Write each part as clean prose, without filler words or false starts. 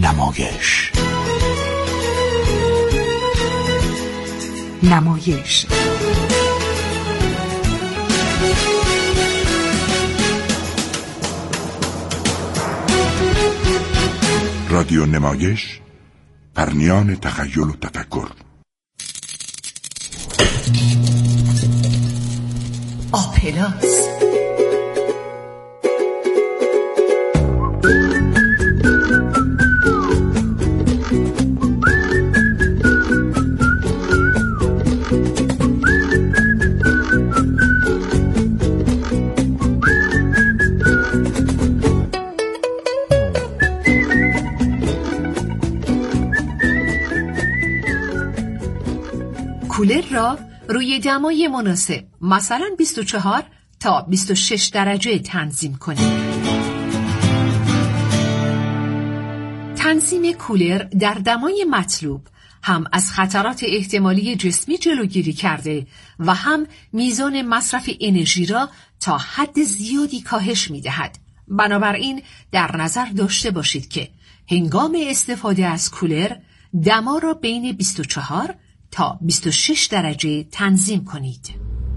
نمایش. رادیو نمایش، پرنیان تخیل و تفکر. آپلاس. کولر را روی دمای مناسب مثلا 24 تا 26 درجه تنظیم کنید. تنظیم کولر در دمای مطلوب هم از خطرات احتمالی جسمی جلوگیری کرده و هم میزان مصرف انرژی را تا حد زیادی کاهش می‌دهد. بنابراین در نظر داشته باشید که هنگام استفاده از کولر دما را بین 24 تا 26 درجه تنظیم کنید.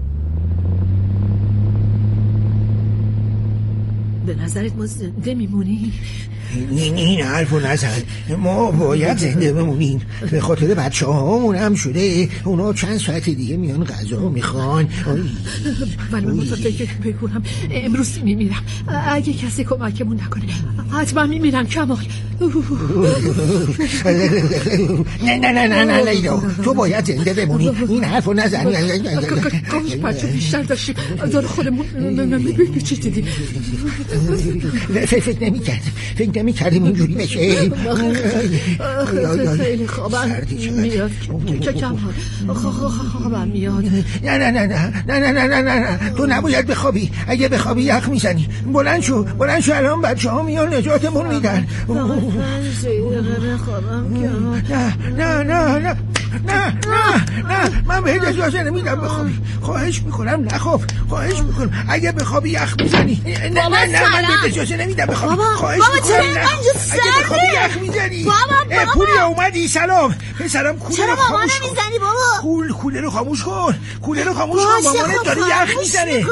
به نظرت ما زنده میمونیم؟ این حرفو نزن. ما باید زنده بمونیم. به خاطر بچه هامون هم شده. اونا چند ساعت دیگه میان غذا میخوان. ولی من فکر بکنم امروز میمیرم. اگه کسی کمکمون نکنه حتما میمیرم کمال. نه لیلا، تو باید زنده بمونی. این حرفو نزن. کاش بچه بیشتر داشتیم. دار خودمون چی دیدی؟ فکر نمی‌کردم اینجوری بشه. خیلی خوابم میاد. خوابم میاد. نه تو نباید بخوابی. اگه بخوابی یخ میزنی. بلند شو الان بچه ها میان نجاتمون میدن. نه من بهت اجازه نمیدم بخوابی. خواهش میکنم نخواب. اگه بخوابی یخ میزنی. نه من بهت اجازه نمیدم بخوابی. خواهش میکنم اگه بخوابی یخ میزنی. پوری اومدی. سلام پسرم. کولر رو خاموش کن. کولر رو خاموش کن. مامانت داره یخ میزنه.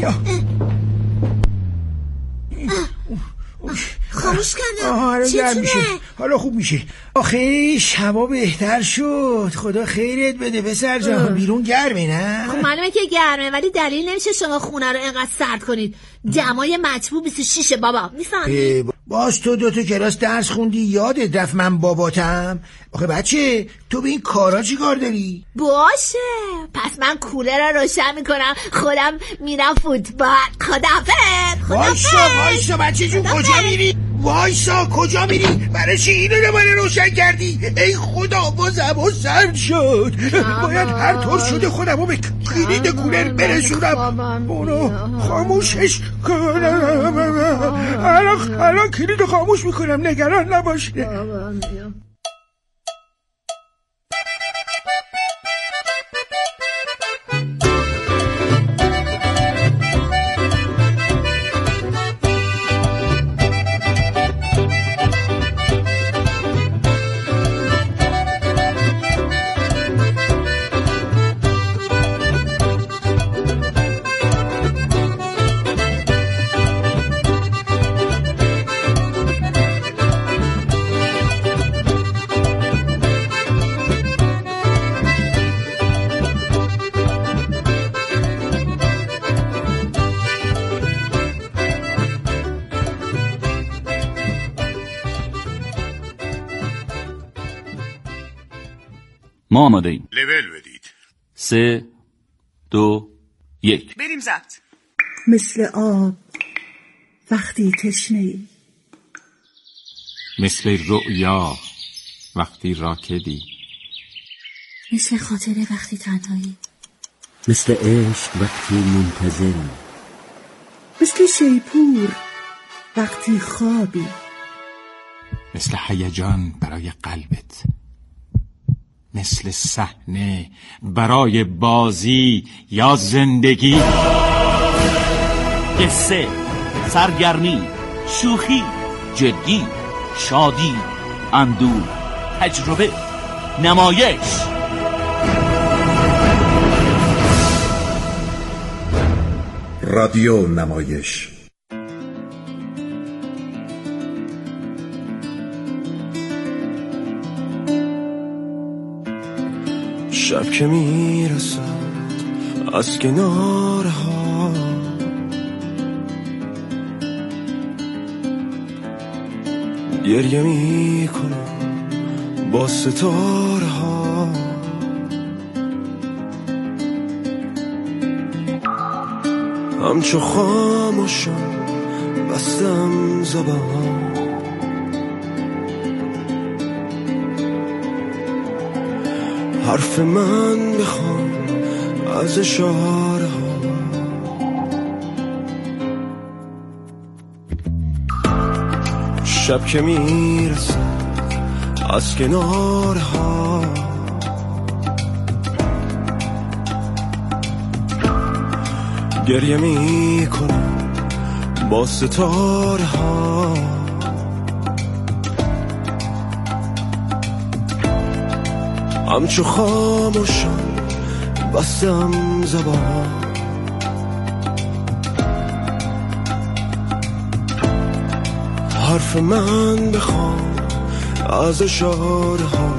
خاموش کردم. چطوره؟ حالا خوب میشه. آخه هوا بهتر شد. خدا خیرت بده پسر جان. بیرون گرمه نه؟ خب معلومه که گرمه، ولی دلیل نمیشه شما خونه رو اینقدر سرد کنید. دمای مطبوع 26 بابا. میفهمی؟ باز تو 2 کلاس درس خوندی یادت رفت من باباتم؟ آخه بچه تو به این کارا چی کار داری؟ باشه پس من کولر رو روشن میکنم، خودم میرم فوتبال. خدافظ. وایسا بچه جون. کجا میری؟ برای چی اینو دوباره روشن کردی؟ ای خدا باز هوا سرد شد. باید هر طور شده خودمو به کلید کولر برسونم. اونو خاموشش کنم. الان کلید خاموش میکنم. نگران نباشه. ما آماده ایم. لول بدید. 3 2 1 بریم زد. مثل آب وقتی تشنه‌ای، مثل رؤیا وقتی راکدی، مثل خاطره وقتی تنهایی، مثل عشق وقتی منتظری، مثل شیپور وقتی خوابی، مثل هیجان برای قلبت، مثل صحنه برای بازی یا زندگی. قصه، سرگرمی، شوخی، جدی، شادی، اندوه، تجربه، نمایش. رادیو نمایش. شب که میرسد از کنارها، گریه میکنم با ستاره ها. همچو خاموشم بستم زبان، حرف من بخوام از اشاره ها. شب که میرسه از کنارها، گریه میکنم با ستاره ها. همچو خاموشم بستم زبان، حرف من بخوام از اشاره ها.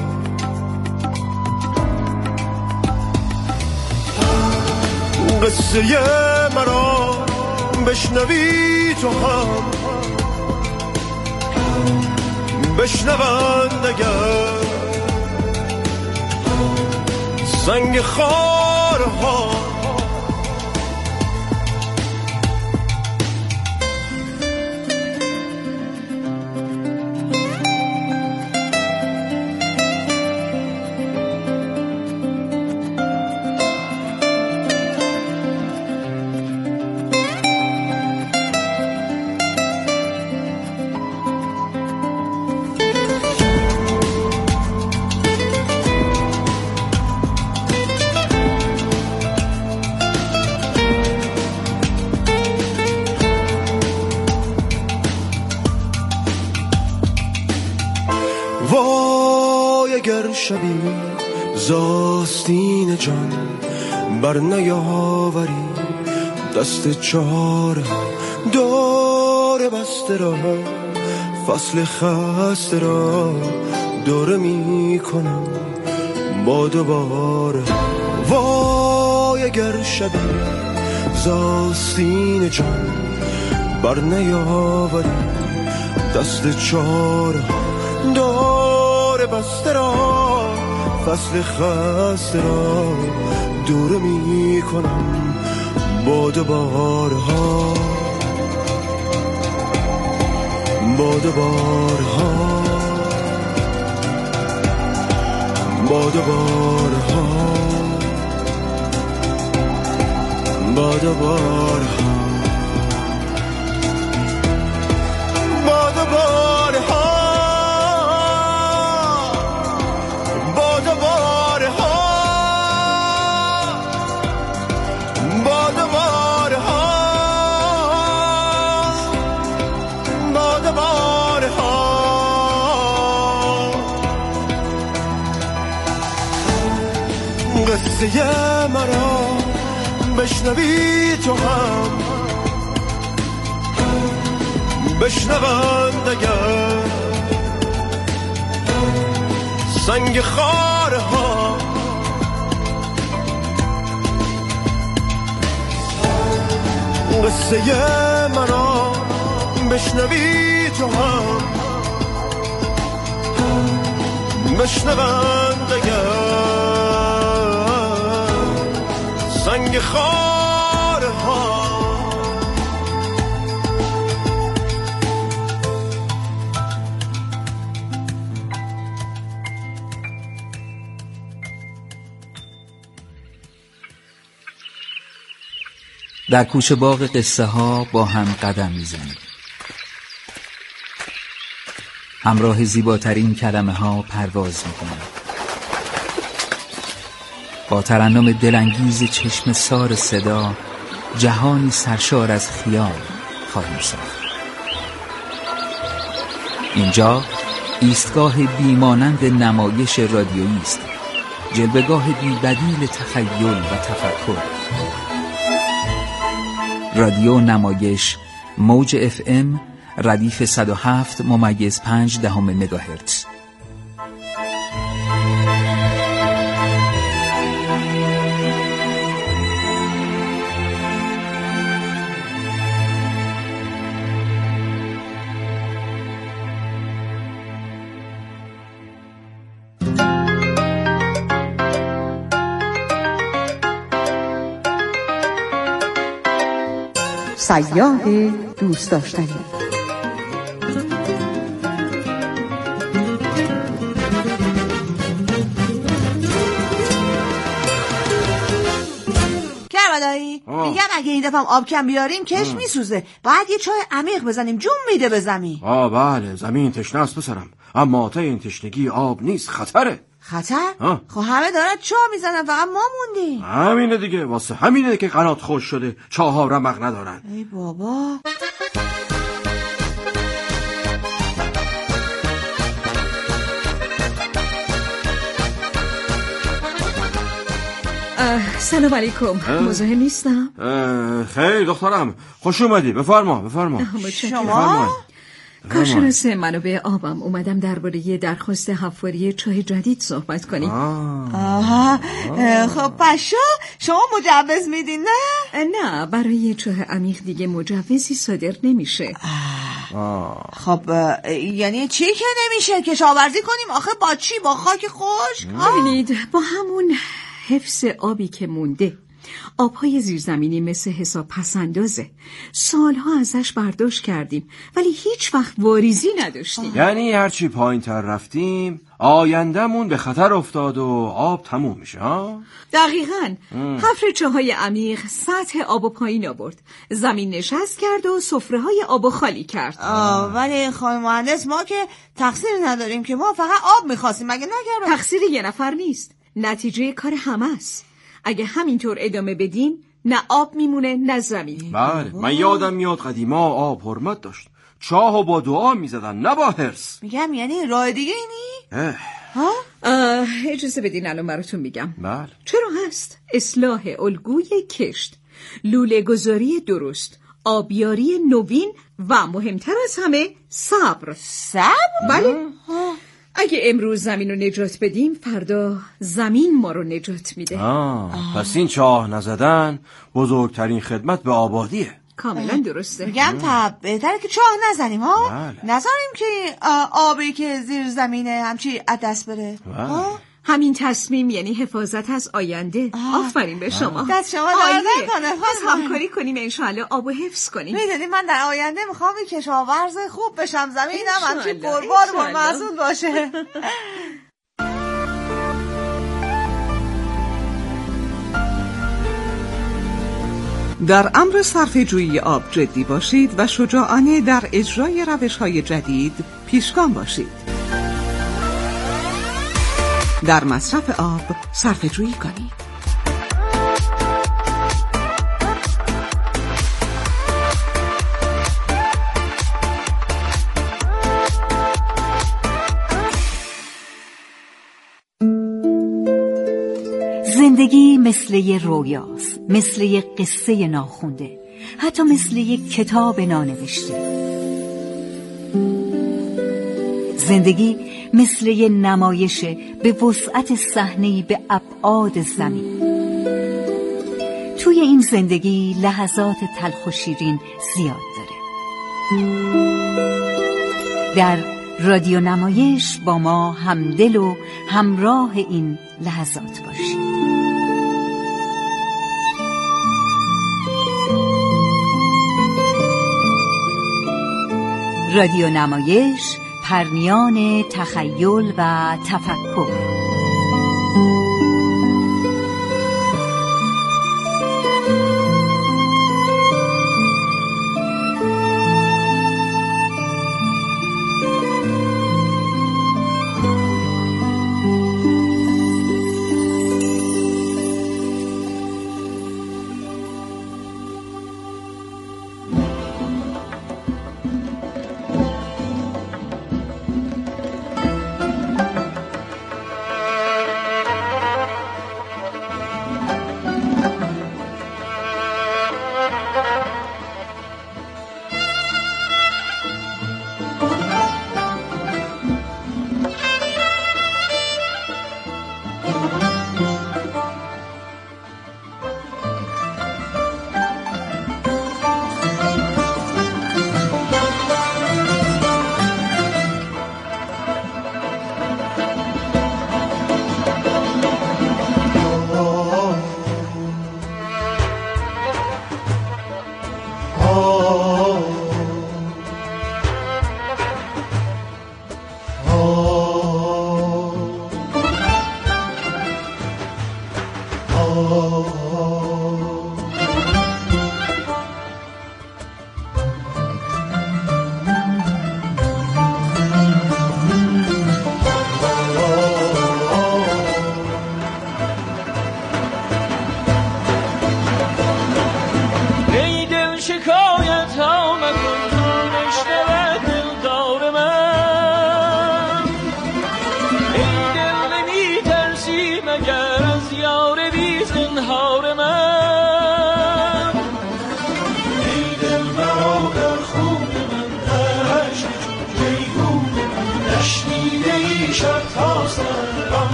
قصه مرا بشنوی تو هم، بشنوند اگر سنگ خارها. وای اگر شبی زاستین جان بر نیاوری دست چاره، دور بسته را فصل خسته را دوره می کنم با دوباره. وای اگر شبی زاستین جان بر نیاوری دست چاره، دور بسته را فصل خسته را دوره می کنم با دوباره ها، با دوباره ها، با دوباره ها، با دوباره ها، با دوباره ها. قصه مرا بشنوی تو هم، بشنوند اگر سنگ خاره ها. قصه مرا بشنوی تو هم، بشنوند اگر سنگ خاره ها. در کوچه باغ قصه ها با هم قدم میزنیم، همراه زیباترین کلمه ها پرواز میکنیم، با ترنم دلانگیز چشم سار صدا جهانی سرشار از خیال خواهیم ساخت. اینجا ایستگاه بیمانند نمایش رادیویی است، جلوه‌گاه بی‌بدیل تخیل و تفکر. رادیو نمایش، موج FM، ردیف 107.5 مگاهرتز. سیاه دوست داشتنی. کرمدایی میگم اگه این دفعه آب کم بیاریم کش میسوزه. باید یه چای عمیق بزنیم، جون میده به زمین. بله، زمین تشنه است پسرم، اما تا این تشنگی آب نیست، خطره. خطر؟ خب همه دارن چاه میزنن، فقط ما موندیم. همینه دیگه، واسه همینه که قنات خوش شده، چاها رمق ندارن. ای بابا. سلام علیکم. مزاحم نیستم؟ خیر دخترم، خوش اومدی. بفرما. شما؟ کارشناس منابع آبم. اومدم درباره درخواست حفاری چاه جدید صحبت کنیم. خب پشو شما مجوز میدین نه؟ نه، برای چاه عمیق دیگه مجوزی صادر نمیشه. خب یعنی چی که نمیشه؟ کشاورزی کنیم آخه با چی؟ با خاک خشک؟ ببینید، با همون حفظ آبی که مونده. آبهای زیرزمینی مثل حساب پسندازه. سالها ازش برداشت کردیم ولی هیچ وقت واریزی نداشتیم. یعنی هرچی پایین تر رفتیم آیندهمون به خطر افتاد و آب تموم میشه ها؟ دقیقاً. حفر چاهای عمیق سطح آب پایین آورد، زمین نشست کرد و سفره‌های آب خالی کرد. ولی خانم مهندس ما که تقصیر نداریم که، ما فقط آب میخواستیم. مگه نگرم؟ تقصیر یه نفر نیست، نتیجه کار همه است. اگه همینطور ادامه بدیم نه آب میمونه نه زمین. بله، من یادم میاد قدیما آب حرمت داشت، چاهو با دعا میزدن نه با حرص. میگم یعنی راه دیگه اینی؟ اجازه بدین الان براتون میگم. بله. چرا هست؟ اصلاح الگوی کشت، لوله گذاری درست، آبیاری نوین و مهمتر از همه صبر. بله. اگه امروز زمین رو نجات بدیم فردا زمین ما رو نجات میده. پس این چاه نزدن بزرگترین خدمت به آبادیه. کاملا درسته. میگم بهتره که چاه نزنیم ها. نذاریم که آبی که زیر زمینه همچی از دست بره. همین تصمیم یعنی حفاظت از آینده. آفرین به شما. دست شما درد نکنه. پس همکاری کنیم انشالله آبو حفظ کنیم. میدونی من در آینده میخوام کشاورز خوب بشم، زمینم همچی پربار و محصول باشه. در امر صرفه جویی آب جدی باشید و شجاعانه در اجرای روش‌های جدید پیشگام باشید. در مصرف آب صرفه جویی کنید. زندگی مثل یه رویاست، مثل یه قصه ناخونده، حتی مثل یه کتاب نانوشته. زندگی مثل یه نمایشه به وسعت صحنه‌ای به ابعاد زمین. توی این زندگی لحظات تلخ و شیرین زیاد داره. در رادیو نمایش با ما همدل و همراه این لحظات باشید. رادیو نمایش، پرنیان تخیل و تفکر.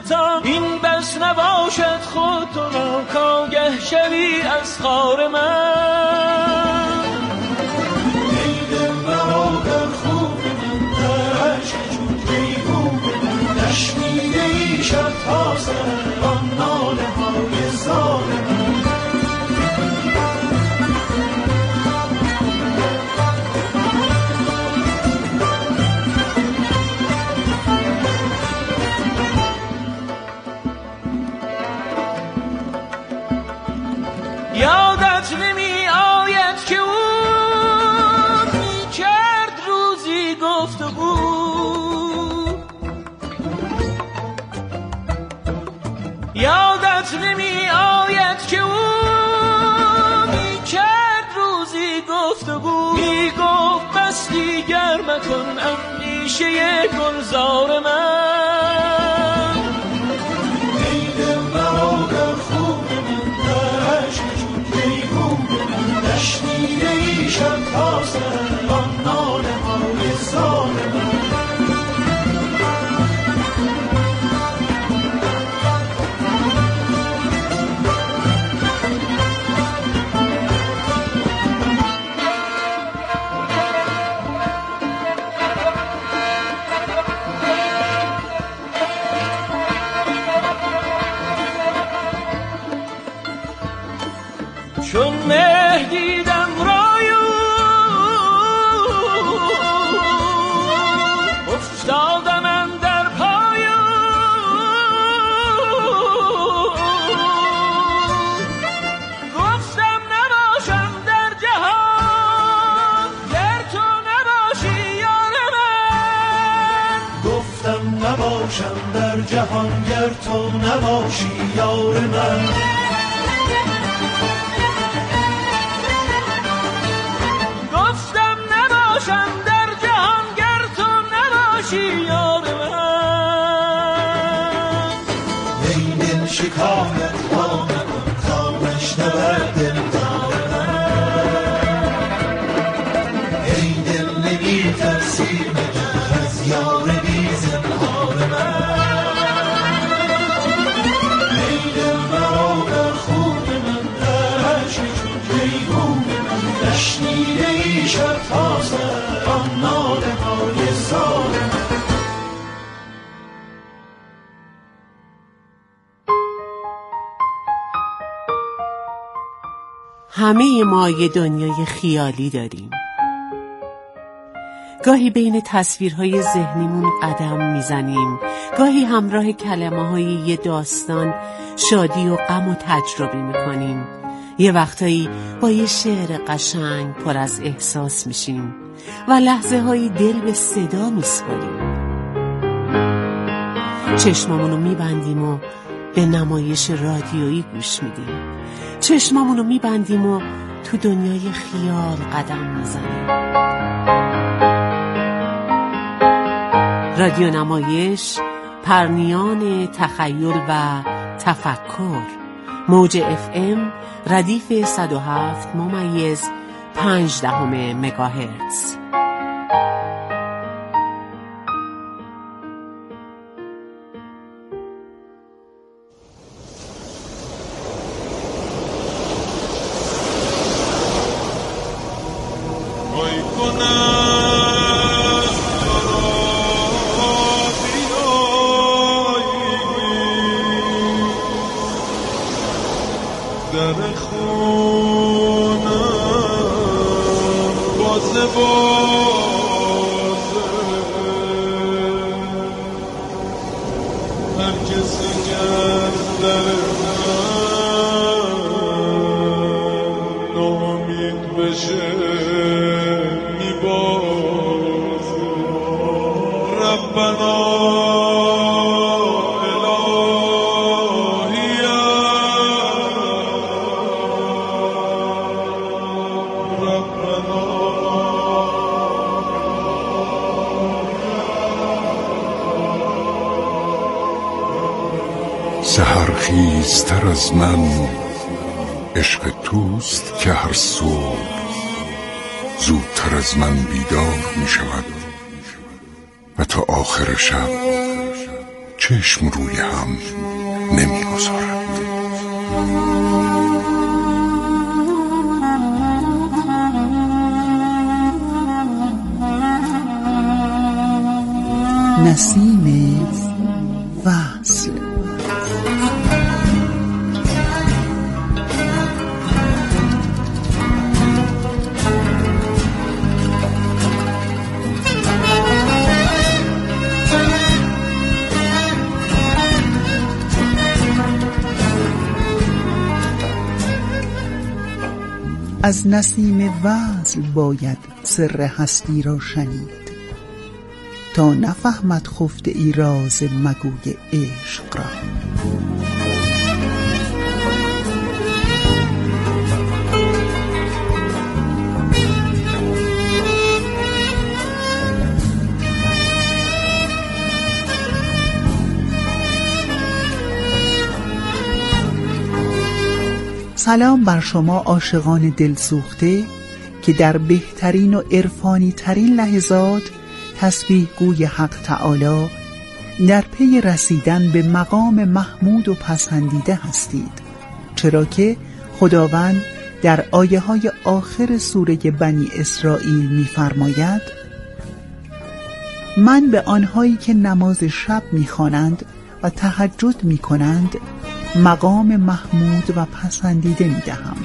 ستان، این بس نباشد خود تو را کاگه شوی از خار من. ای دل برادر خوب من در عشق چون پیگو نشنیده ای شب تا سر آن ناله های ظالم. یادت نمی آید که او می کرد روزی گفتگو، یادت نمی آید که او می کرد روزی گفتگو، می گفت بس دیگر مکن اندیشه گلزار من. ای دل برادر خوب من در عشق نشنیده ای شب تا سر آن ناله های ظالم. چون مه دیدم رایو افتادم اندر پایو، گفتم نباشم در جهان گر تو نباشی یار من، گفتم نباشم در جهان گر تو نباشی یار من. در جهان گر تو نباشی یار من. ای دل شکایت ها نکن تا نشنود دلدار من، ای دل نمی ترسی مگر از یار بی زنهار من. ای دل برادر خوب من در عشق چون پیگو نشنیده ای شب تا سر آن ناله های ظالم. همه ما یه دنیای خیالی داریم. گاهی بین تصویرهای ذهنیمون قدم میزنیم، گاهی همراه کلمه‌های یه داستان شادی و غم و تجربه میکنیم، یه وقتایی با یه شعر قشنگ پر از احساس میشیم و لحظه هایی دل به صدا میسپاریم. چشممونو میبندیم و به نمایش رادیویی گوش میدیم، چشممونو میبندیم و تو دنیای خیال قدم میزنیم. رادیو نمایش، پرنیان تخیل و تفکر، موج FM ردیف 107.5 مگاهرتز. سحرخیزتر از من عشق توست که هر صبح زودتر از من بیدار می شود و تا آخر شب چشم روی هم نمیگذارند. نسیم وصل. از نسیم وصل باید سر هستی را شنید، تا نفهمد خفته ای راز مگوی عشق را. سلام بر شما عاشقان دلسوخته که در بهترین و عرفانی ترین لحظات تسبیح گوی حق تعالی در پی رسیدن به مقام محمود و پسندیده هستید، چرا که خداوند در آیه های آخر سوره بنی اسرائیل می‌فرماید: من به آنهایی که نماز شب می‌خوانند و تهجد می‌کنند مقام محمود و پسندیده می‌دهم.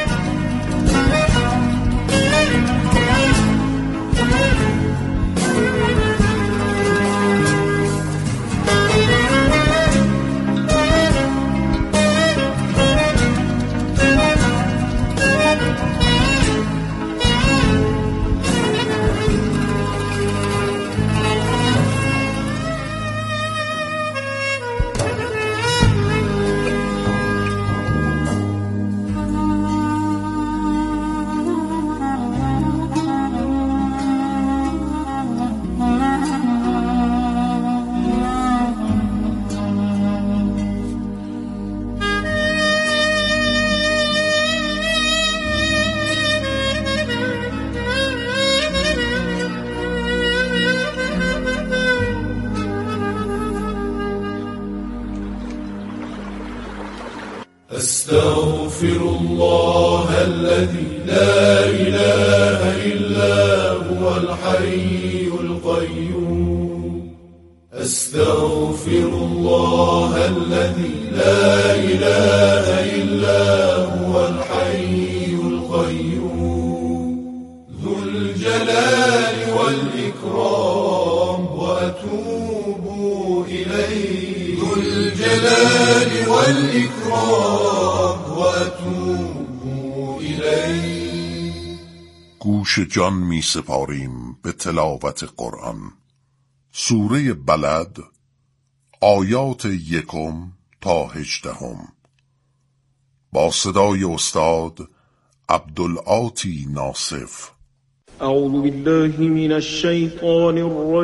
أستغفر الله الذي لا إله إلا هو الحي القيوم. أستغفر الله الذي لا إله إلا هو الحي القيوم ذو الجلال والإكرام وأتوب إليه ذو الجلال والإكرام وأتوب إليه. گوش جان می سپاریم به تلاوت قرآن. سوره بلد، آیات 1 تا 18 با صدای استاد عبدالعاطی ناصف. اعوذ بالله من الشیطان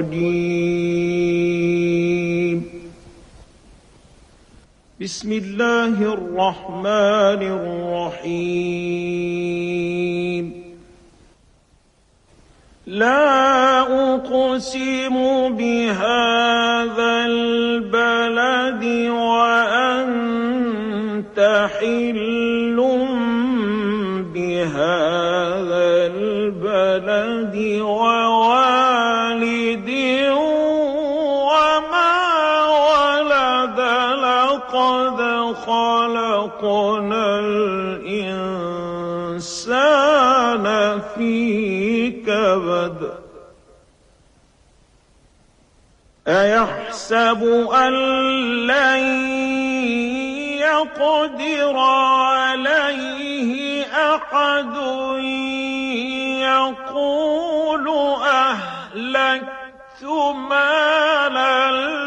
الرجیم. بسم الله الرحمن الرحیم. لا أقسم بهذا البلد وأنت حل بهذا البلد ووالد وما ولد لقد خلقنا الإنسان في كبد. أيحسب أن لن يقدر عليه أحد يقول أهلكت مالا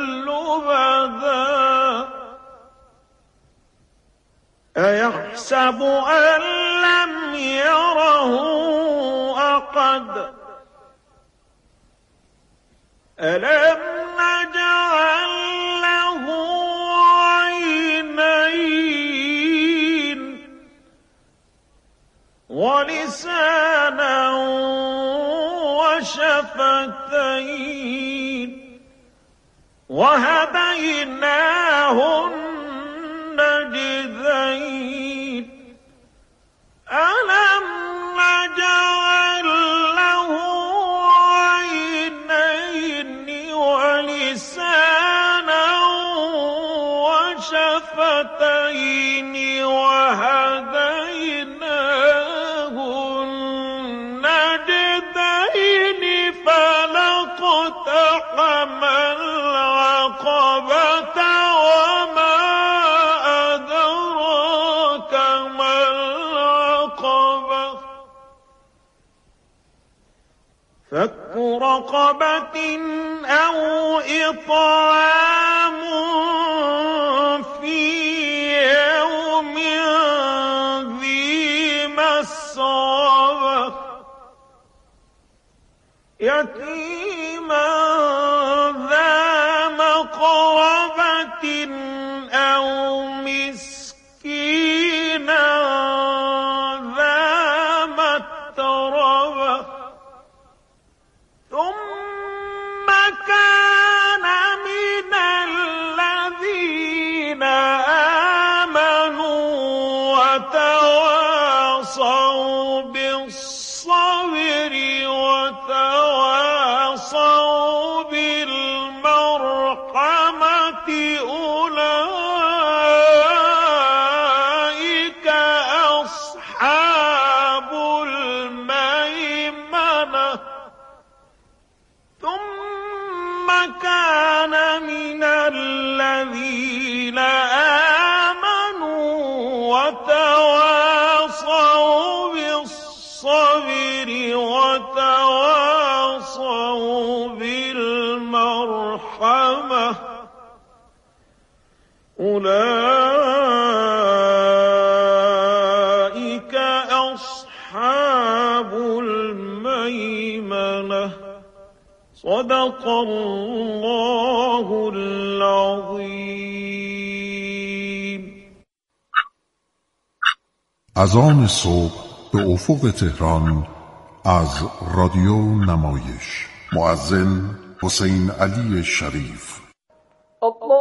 لبدا. أيحسب أن لم يره أحد ألم نجعل له عينين ولسانا وشفتين وهديناه النجدين ألم نجعل له عينين ولسانا وشفتين وهديناه النجدين فلاقتحم العقبة وما أدراك ما العقبة فك رقبة أو إطعام في يوم ذي مسغبة يتيما ذا مقربة أو مسكينا ذا متربة ثم كان من الذين آمنوا وتواصوا بالصبر وتواصوا بالمرحمة أولئك أصحاب الميمنة ثم كان من الذين آمنوا وتواصوا بالصبر وتواصوا بالمرحمة أولئك أصحاب الميمنة صدق الله العظیم. اذان صبح به افق تهران از رادیو نمایش. مؤذن حسین علی شریف.